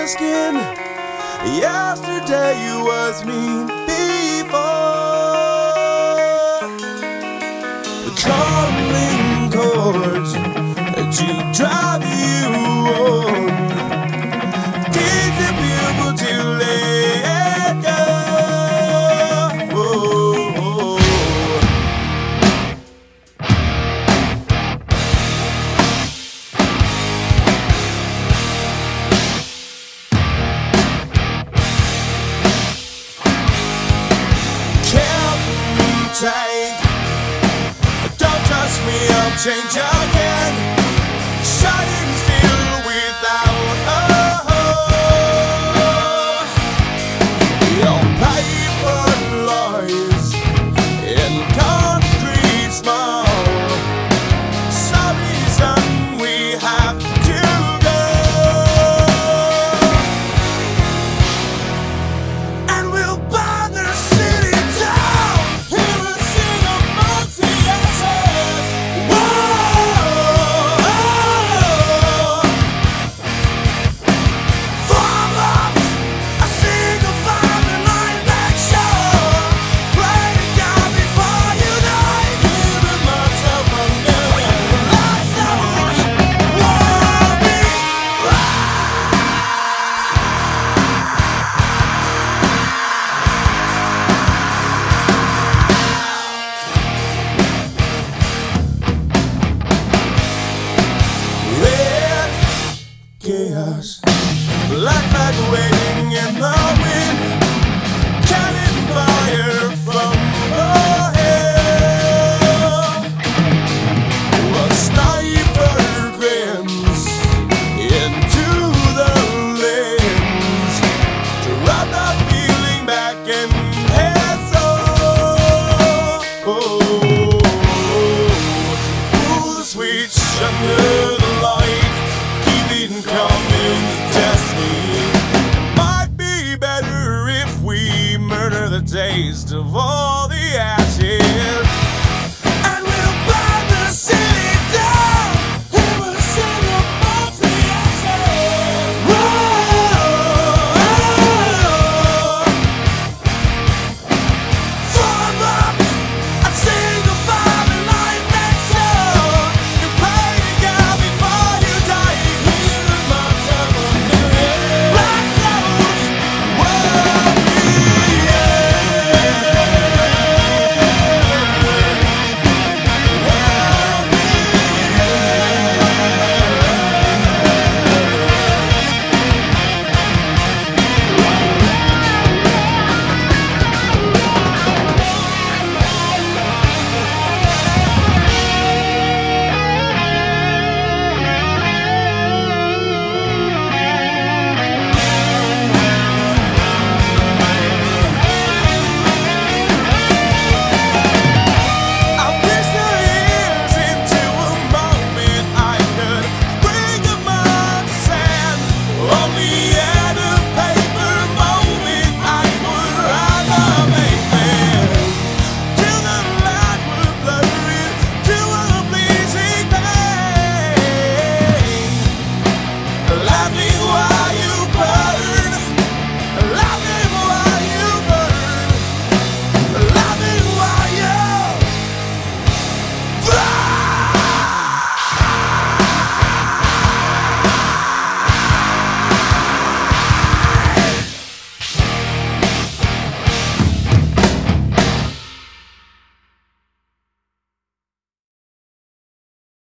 skin. Yesterday you was me before. The calling chords that you drive you on, teach the people to let go. Don't trust me, I'll change again. Shining still without a hope. Your paper lies in concrete small. Sorry, son, we have to go. And we'll burn the city down. Chaos, black flag waiting in the wind, cannon fire from ahead. A sniper grins into the lens to wrap that feeling back in his soul. Pull the switch under the light. Coming destiny. Might be better if we murder the taste of all the ashes.